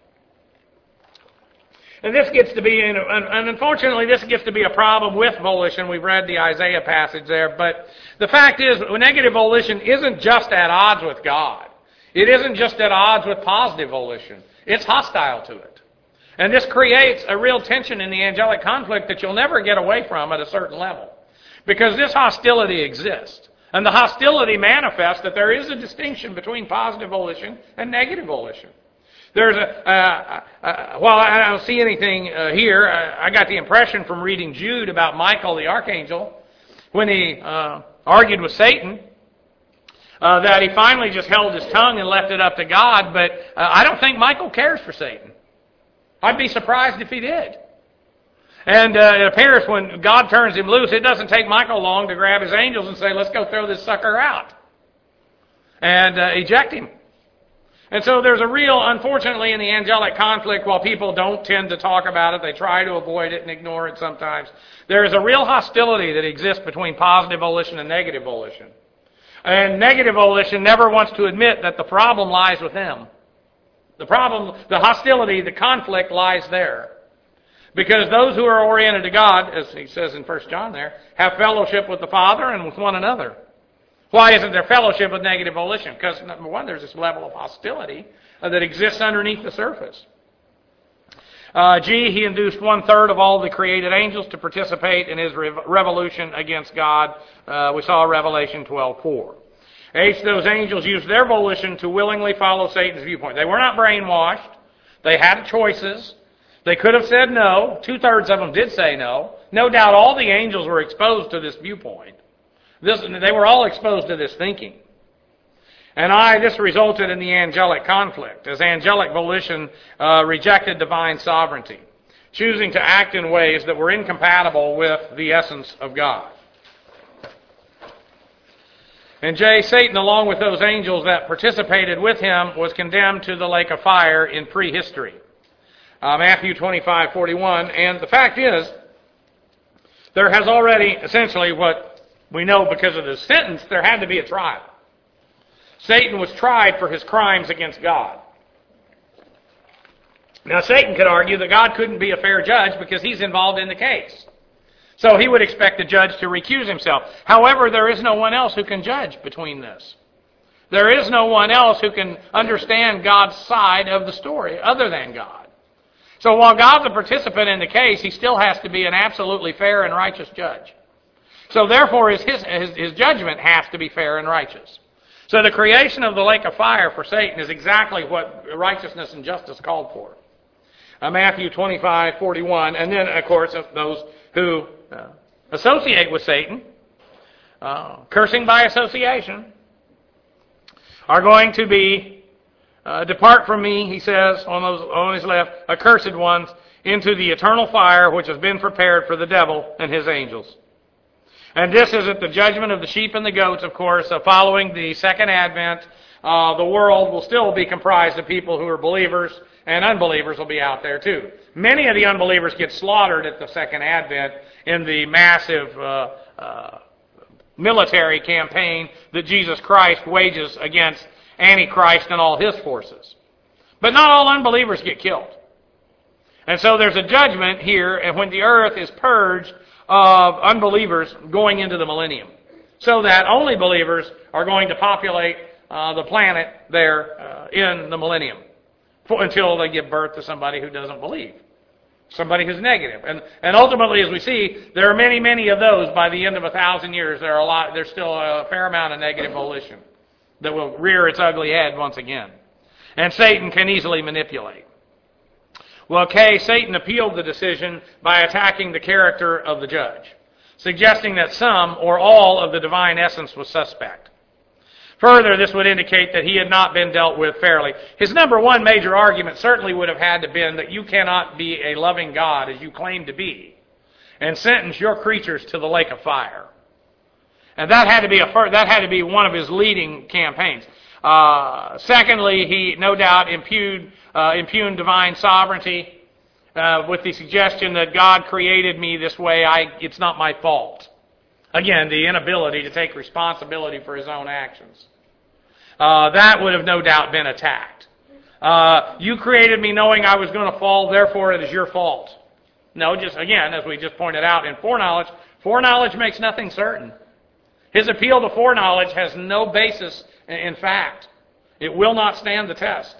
And this gets to be, and unfortunately this gets to be a problem with volition. We've read the Isaiah passage there, but the fact is, negative volition isn't just at odds with God. It isn't just at odds with positive volition. It's hostile to it. And this creates a real tension in the angelic conflict that you'll never get away from at a certain level. Because this hostility exists. And the hostility manifests that there is a distinction between positive volition and negative volition. There's a, uh, uh, while I don't see anything uh, here, I, I got the impression from reading Jude about Michael the archangel, when he uh, argued with Satan, uh, that he finally just held his tongue and left it up to God, but uh, I don't think Michael cares for Satan. I'd be surprised if he did. And uh, it appears when God turns him loose, it doesn't take Michael long to grab his angels and say, let's go throw this sucker out and uh, eject him. And so there's a real, unfortunately, in the angelic conflict, while people don't tend to talk about it, they try to avoid it and ignore it sometimes, there is a real hostility that exists between positive volition and negative volition. And negative volition never wants to admit that the problem lies with them. The problem, the hostility, the conflict lies there. Because those who are oriented to God, as he says in First John there, have fellowship with the Father and with one another. Why isn't there fellowship with negative volition? Because, number one, there's this level of hostility uh, that exists underneath the surface. Uh, G, he induced one-third of all the created angels to participate in his rev- revolution against God. Uh, we saw Revelation twelve four. H, those angels used their volition to willingly follow Satan's viewpoint. They were not brainwashed. They had choices. They could have said no. Two-thirds of them did say no. No doubt all the angels were exposed to this viewpoint. This, they were all exposed to this thinking. And I, this resulted in the angelic conflict, as angelic volition uh, rejected divine sovereignty, choosing to act in ways that were incompatible with the essence of God. And J, Satan, along with those angels that participated with him, was condemned to the lake of fire in prehistory. Uh, Matthew twenty-five forty-one. And the fact is, there has already, essentially what we know because of the sentence, there had to be a trial. Satan was tried for his crimes against God. Now, Satan could argue that God couldn't be a fair judge because he's involved in the case. So he would expect the judge to recuse himself. However, there is no one else who can judge between this. There is no one else who can understand God's side of the story other than God. So while God's a participant in the case, he still has to be an absolutely fair and righteous judge. So therefore, his, his, his judgment has to be fair and righteous. So the creation of the lake of fire for Satan is exactly what righteousness and justice called for. Uh, Matthew twenty-five forty-one. And then, of course, those who uh, associate with Satan, uh, cursing by association, are going to be, uh, depart from me, he says, on, those, on his left, accursed ones, into the eternal fire which has been prepared for the devil and his angels. And this is at the judgment of the sheep and the goats, of course. Uh, following the second advent, uh, the world will still be comprised of people who are believers, and unbelievers will be out there too. Many of the unbelievers get slaughtered at the second advent in the massive uh, uh, military campaign that Jesus Christ wages against Antichrist and all his forces. But not all unbelievers get killed. And so there's a judgment here, and when the earth is purged of unbelievers going into the millennium, so that only believers are going to populate uh, the planet there uh, in the millennium for, until they give birth to somebody who doesn't believe, somebody who's negative. And and ultimately, as we see, there are many, many of those by the end of a thousand years. There are a lot. There's still a fair amount of negative volition that will rear its ugly head once again, and Satan can easily manipulate. Well, K, Satan appealed the decision by attacking the character of the judge, suggesting that some or all of the divine essence was suspect. Further, this would indicate that he had not been dealt with fairly. His number one major argument certainly would have had to been that you cannot be a loving God as you claim to be and sentence your creatures to the lake of fire. And that had to be a that had to be one of his leading campaigns. Uh, secondly, he no doubt impugned, uh, impugned divine sovereignty uh, with the suggestion that God created me this way. I, it's not my fault. Again, the inability to take responsibility for his own actions. Uh, that would have no doubt been attacked. Uh, you created me knowing I was going to fall, therefore it is your fault. No, just again, as we just pointed out in foreknowledge, foreknowledge makes nothing certain. His appeal to foreknowledge has no basis in fact. It will not stand the test.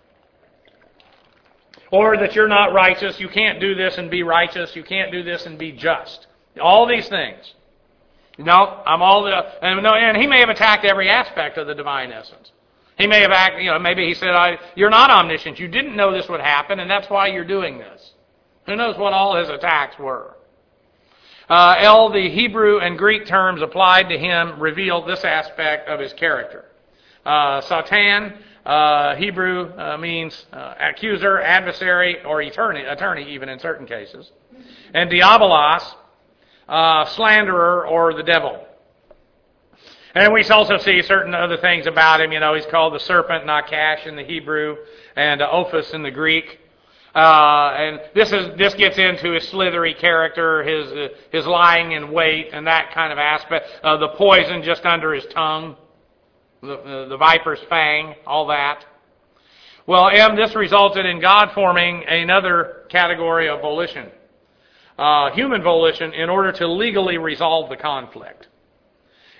Or that you're not righteous, you can't do this and be righteous, you can't do this and be just. All these things. No, I'm all the and no, and he may have attacked every aspect of the divine essence. He may have acted, you know, maybe he said, I, you're not omniscient, you didn't know this would happen, and that's why you're doing this. Who knows what all his attacks were? Uh, L, the Hebrew and Greek terms applied to him revealed this aspect of his character. Uh, Satan, uh, Hebrew, uh, means uh, accuser, adversary, or attorney, attorney even in certain cases. And diabolos, uh, slanderer, or the devil. And we also see certain other things about him. You know, he's called the serpent, Nakash in the Hebrew, and uh, Ophis in the Greek. Uh, and this is this gets into his slithery character, his uh, his lying in wait, and that kind of aspect. Uh, the poison just under his tongue. The, the, the viper's fang, all that. Well, M, this resulted in God forming another category of volition, uh, human volition, in order to legally resolve the conflict.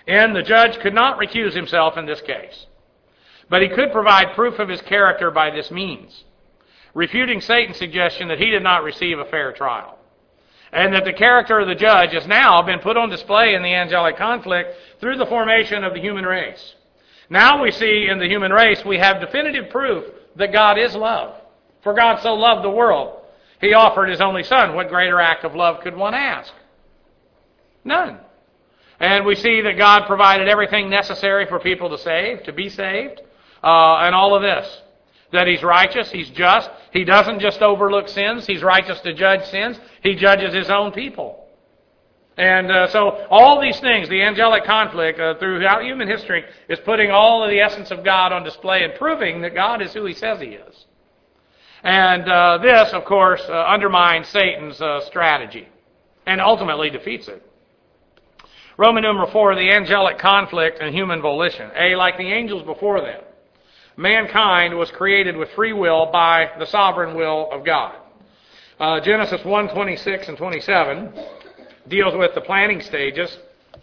And the judge could not recuse himself in this case. But he could provide proof of his character by this means, refuting Satan's suggestion that he did not receive a fair trial, and that the character of the judge has now been put on display in the angelic conflict through the formation of the human race. Now we see in the human race we have definitive proof that God is love. For God so loved the world, He offered His only Son. What greater act of love could one ask? None. And we see that God provided everything necessary for people to save, to be saved, uh, and all of this. That He's righteous, He's just. He doesn't just overlook sins. He's righteous to judge sins. He judges His own people. And uh, so all these things, the angelic conflict uh, throughout human history, is putting all of the essence of God on display and proving that God is who He says He is. And uh, this, of course, uh, undermines Satan's uh, strategy and ultimately defeats it. Roman numeral four, the angelic conflict and human volition. A, like the angels before them, mankind was created with free will by the sovereign will of God. Uh, Genesis one, twenty-six and twenty-seven deals with the planning stages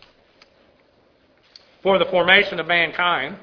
for the formation of mankind.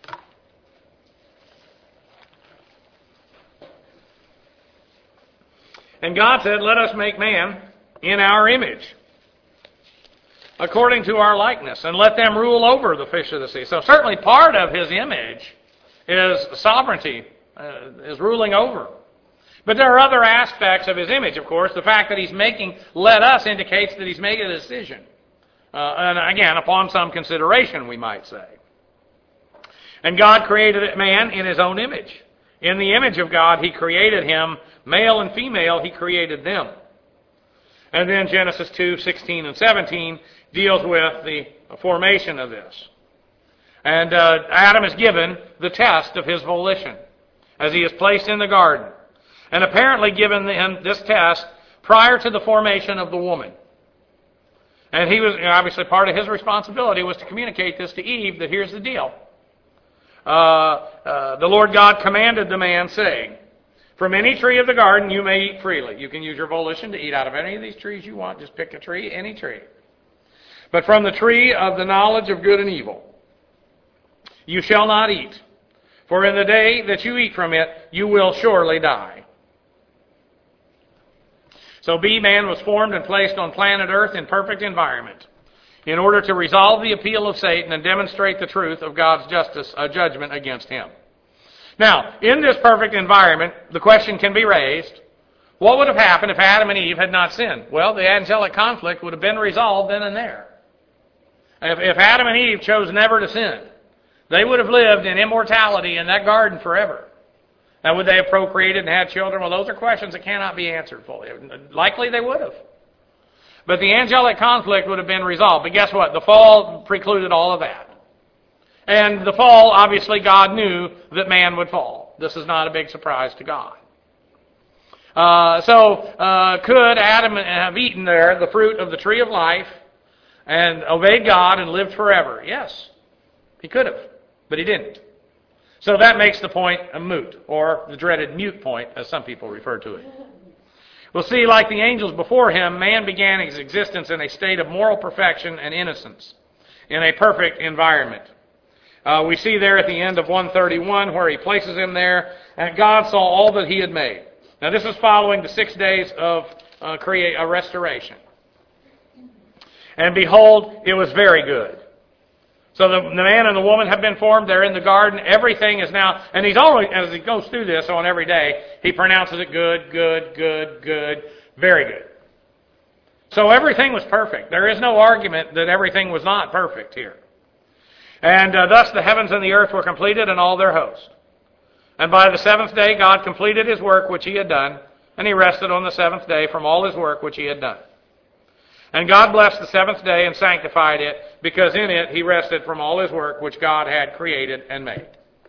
And God said, let us make man in our image, according to our likeness, and let them rule over the fish of the sea. So certainly part of His image is sovereignty, uh, is ruling over. But there are other aspects of His image, of course. The fact that He's making, let us, indicates that He's making a decision. Uh, and again, upon some consideration, we might say. And God created man in His own image. In the image of God, He created him, male and female, He created them. And then Genesis two, sixteen and seventeen deals with the formation of this. And uh, Adam is given the test of his volition as he is placed in the garden. And apparently given him this test prior to the formation of the woman. And he was, obviously part of his responsibility was to communicate this to Eve, that here's the deal. Uh, uh, the Lord God commanded the man, saying, from any tree of the garden you may eat freely. You can use your volition to eat out of any of these trees you want. Just pick a tree, any tree. But from the tree of the knowledge of good and evil you shall not eat. For in the day that you eat from it, you will surely die. So B, man was formed and placed on planet Earth in perfect environment in order to resolve the appeal of Satan and demonstrate the truth of God's justice, uh, judgment against him. Now, in this perfect environment, the question can be raised, what would have happened if Adam and Eve had not sinned? Well, the angelic conflict would have been resolved then and there. If, if Adam and Eve chose never to sin, they would have lived in immortality in that garden forever. Now, would they have procreated and had children? Well, those are questions that cannot be answered fully. Likely they would have. But the angelic conflict would have been resolved. But guess what? The fall precluded all of that. And the fall, obviously, God knew that man would fall. This is not a big surprise to God. Uh, so, uh, could Adam have eaten there the fruit of the tree of life and obeyed God and lived forever? Yes, he could have, but he didn't. So that makes the point a moot, or the dreaded mute point, as some people refer to it. We'll see, like the angels before him, man began his existence in a state of moral perfection and innocence, in a perfect environment. Uh, we see there at the end of one thirty-one where he places him there, and God saw all that he had made. Now this is following the six days of uh, create a restoration. And behold, it was very good. So the, the man and the woman have been formed. They're in the garden. Everything is now, and he's always, as he goes through this on every day, he pronounces it good, good, good, good, very good. So everything was perfect. There is no argument that everything was not perfect here. And uh, thus the heavens and the earth were completed and all their host. And by the seventh day God completed his work which he had done, and he rested on the seventh day from all his work which he had done. And God blessed the seventh day and sanctified it, because in it he rested from all his work which God had created and made.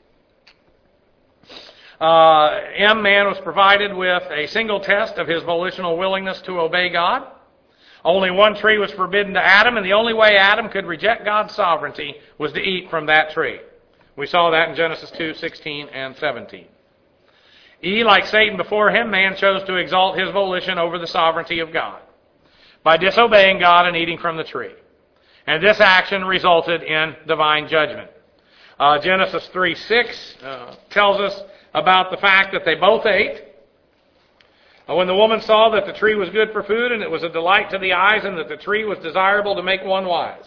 Uh, M, man was provided with a single test of his volitional willingness to obey God. Only one tree was forbidden to Adam, and the only way Adam could reject God's sovereignty was to eat from that tree. We saw that in Genesis two, sixteen and seventeen. E, like Satan before him, man chose to exalt his volition over the sovereignty of God by disobeying God and eating from the tree. And this action resulted in divine judgment. Uh, Genesis three six uh, tells us about the fact that they both ate. Uh, when the woman saw that the tree was good for food, and it was a delight to the eyes, and that the tree was desirable to make one wise.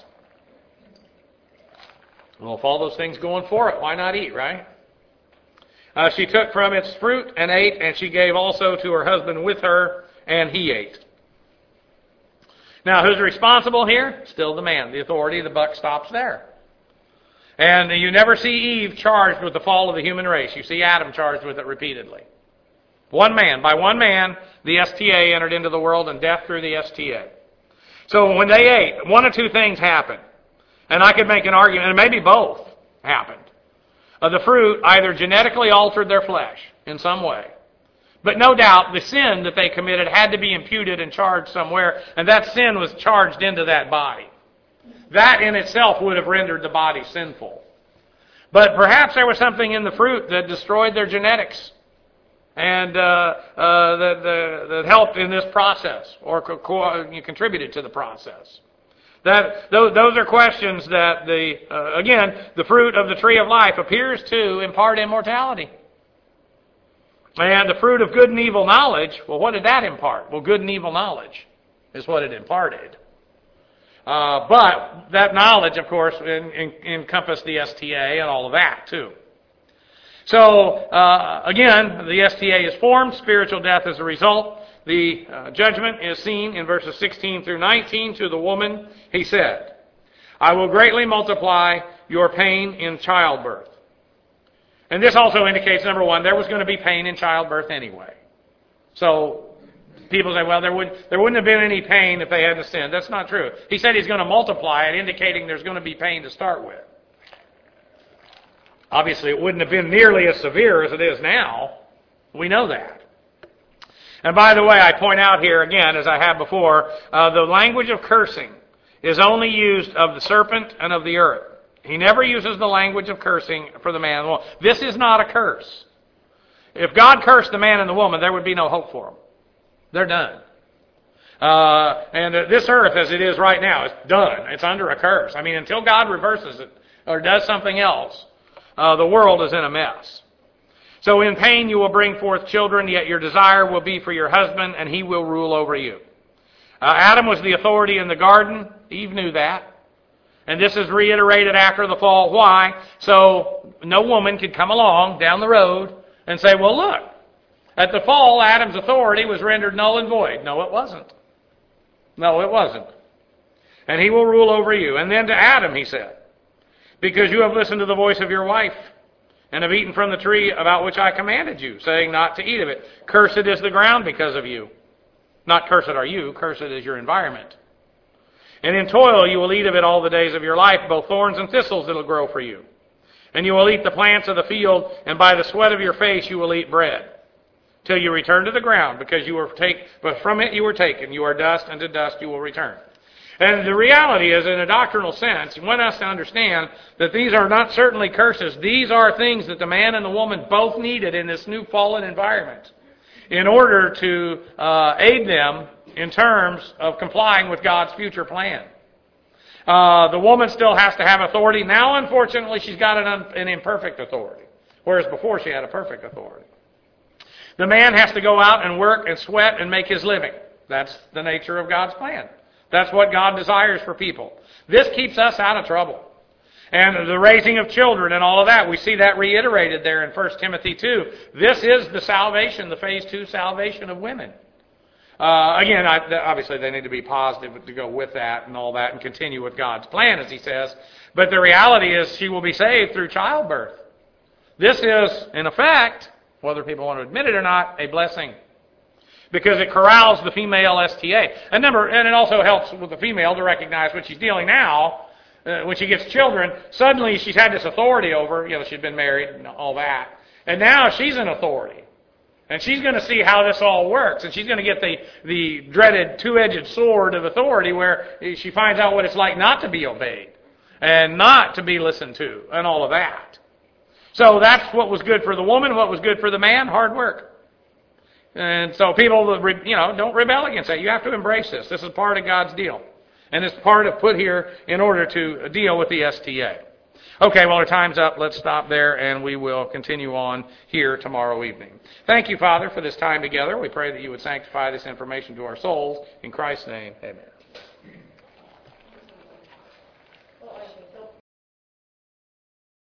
Well, if all those things going for it, why not eat, right? Uh, she took from its fruit and ate, and she gave also to her husband with her, and he ate. Now, who's responsible here? Still the man. The authority, the buck stops there. And you never see Eve charged with the fall of the human race. You see Adam charged with it repeatedly. One man. By one man, the S T A entered into the world, and death through the S T A. So when they ate, one of two things happened. And I could make an argument, and maybe both happened. Uh, the fruit either genetically altered their flesh in some way. But no doubt the sin that they committed had to be imputed and charged somewhere, and that sin was charged into that body. That in itself would have rendered the body sinful. But perhaps there was something in the fruit that destroyed their genetics and uh, uh, that, that, that helped in this process or co- co- contributed to the process. That those, those are questions that, the uh, again, the fruit of the tree of life appears to impart immortality. And the fruit of good and evil knowledge, well, what did that impart? Well, good and evil knowledge is what it imparted. Uh, but that knowledge, of course, in, in, encompassed the S T A and all of that, too. So, uh, again, the S T A is formed, spiritual death is a result. The uh, judgment is seen in verses sixteen through nineteen. To the woman, he said, I will greatly multiply your pain in childbirth. And this also indicates, number one, there was going to be pain in childbirth anyway. So, people say, well, there, would, there wouldn't have been any pain if they hadn't sinned. That's not true. He said he's going to multiply it, indicating there's going to be pain to start with. Obviously, it wouldn't have been nearly as severe as it is now. We know that. And by the way, I point out here again, as I have before, uh, the language of cursing is only used of the serpent and of the earth. He never uses the language of cursing for the man and the woman. This is not a curse. If God cursed the man and the woman, there would be no hope for them. They're done. Uh, and uh, this earth, as it is right now, is done. It's under a curse. I mean, until God reverses it or does something else, uh, the world is in a mess. So in pain you will bring forth children, yet your desire will be for your husband, and he will rule over you. Uh, Adam was the authority in the garden. Eve knew that. And this is reiterated after the fall. Why? So no woman could come along down the road and say, well, look, at the fall, Adam's authority was rendered null and void. No, it wasn't. No, it wasn't. And he will rule over you. And then to Adam, he said, because you have listened to the voice of your wife, and have eaten from the tree about which I commanded you, saying not to eat of it. Cursed is the ground because of you. Not cursed are you, cursed is your environment. And in toil you will eat of it all the days of your life, both thorns and thistles it'll grow for you. And you will eat the plants of the field, and by the sweat of your face you will eat bread, till you return to the ground, because you were take, but from it you were taken. You are dust, and to dust you will return. And the reality is, in a doctrinal sense, you want us to understand that these are not certainly curses. These are things that the man and the woman both needed in this new fallen environment in order to uh, aid them in terms of complying with God's future plan. Uh, the woman still has to have authority. Now, unfortunately, she's got an, un- an imperfect authority, whereas before she had a perfect authority. The man has to go out and work and sweat and make his living. That's the nature of God's plan. That's what God desires for people. This keeps us out of trouble. And the raising of children and all of that, we see that reiterated there in First Timothy two. This is the salvation, the phase two salvation of women. Uh, again, I, obviously they need to be positive to go with that and all that and continue with God's plan, as he says. But the reality is she will be saved through childbirth. This is, in effect, whether people want to admit it or not, a blessing. Because it corrals the female S T A. And number, and it also helps with the female to recognize when she's dealing now, uh, when she gets children, suddenly she's had this authority over, you know, she'd been married and all that. And now she's an authority. And she's going to see how this all works. And she's going to get the, the dreaded two-edged sword of authority where she finds out what it's like not to be obeyed and not to be listened to and all of that. So that's what was good for the woman, what was good for the man, hard work. And so people, you know, don't rebel against that. You have to embrace this. This is part of God's deal. And it's part of put here in order to deal with the S T A. Okay, well, our time's up. Let's stop there, and we will continue on here tomorrow evening. Thank you, Father, for this time together. We pray that you would sanctify this information to our souls. In Christ's name, amen.